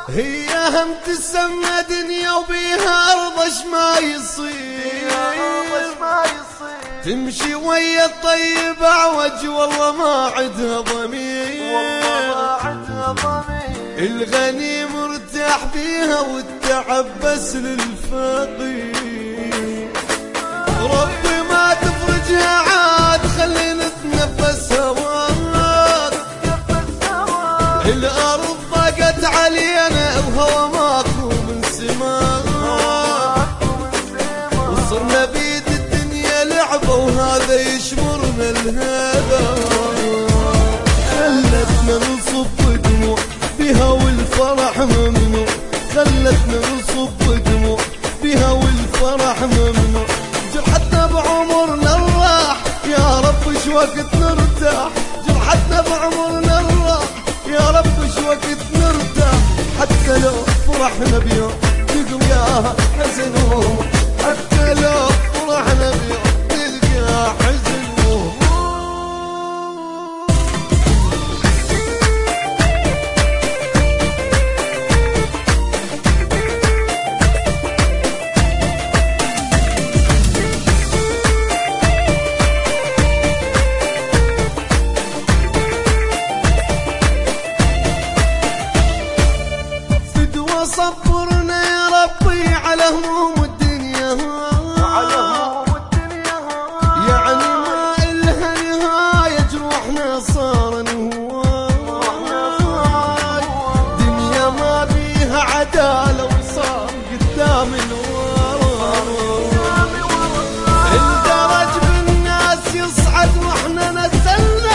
هي هم تسمى دنيا وبيها أرض ما يصير، تمشي ويا الطيب أعوج والله ما عدها ضمير، الغني مرتاح بيها والتعب بس للفقير. ربي ما تفرجها عاد خلينا نتنفس هواك، الأرض ضاقت علينا وهوا ماكو من سماك، وصرنا بيد الدنيا لعبة وهذا يشمرنا الهدى، خلتنا نصب دموع بها والفرح ممنوع، خلتنا نصب دموع بها والفرح ممنوع، جرحتنا بعمرنا الراح يا رب شو وقت نرتاح، جرحتنا بعمرنا الراح يا رب شو وقت نرتاح، حتى لو فرحنا بيوم نلقاها حزن وهموم، حتى لو فرحنا بيوم نلقاها حزن وهموم. صبرنا يا ربي على هموم الدنيا، يعني ما إلها نهاية جروحنا صار نهواي، دنيا ما بيها عدالة وصار قدام الورى، الدرج بالناس يصعد واحنا نزلنا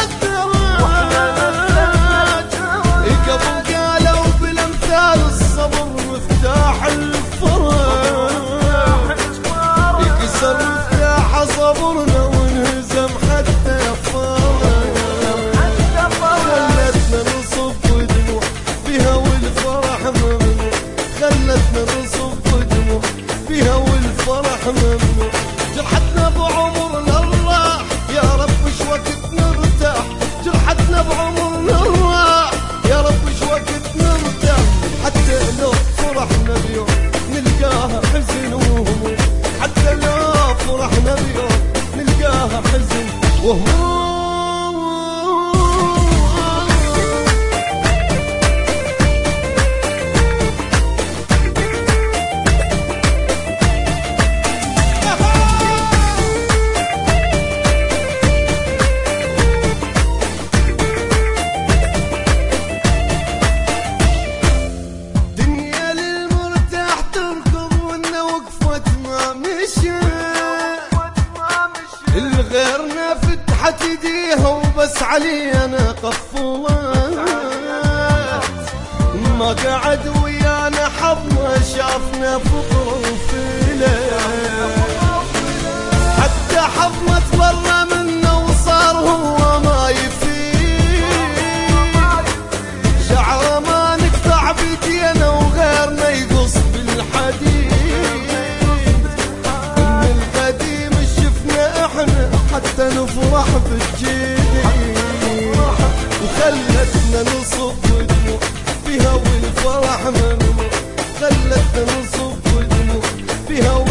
الدرج، قبل قالوا بالامثال الصبر مفتاح الفرج، يكسر مفتاح صبرنا وانهزم حتى فرج، خلتنا نصب دموع بها والفرح ممنوع، خلتنا نصب دموع بها والفرح ممنوع، جرحتنا بعمرنا الراح يا رب شو وقت نرتاح، جرحتنا بعمرنا الراح يا رب شو وقت نرتاح، حتى لو فرحنا بيوم نلقاها حزن وهموم، حتى لو فرحنا بيوم نلقاها حزن وهموم. الغيرنا فتحت ايديها وبس علينا قفلت، ما قعد ويانا حظنا شافنا فقر وفلت، حتى حظنا تبرى منا وصار هو ما يفيد، شعره ما نقطع بيدينا وغيرنا يقص بالحديد، حتى نفرح بالجديد، وخلتنا نصب دموع بها والفرح ممنوع، خلتنا نصب دموع بها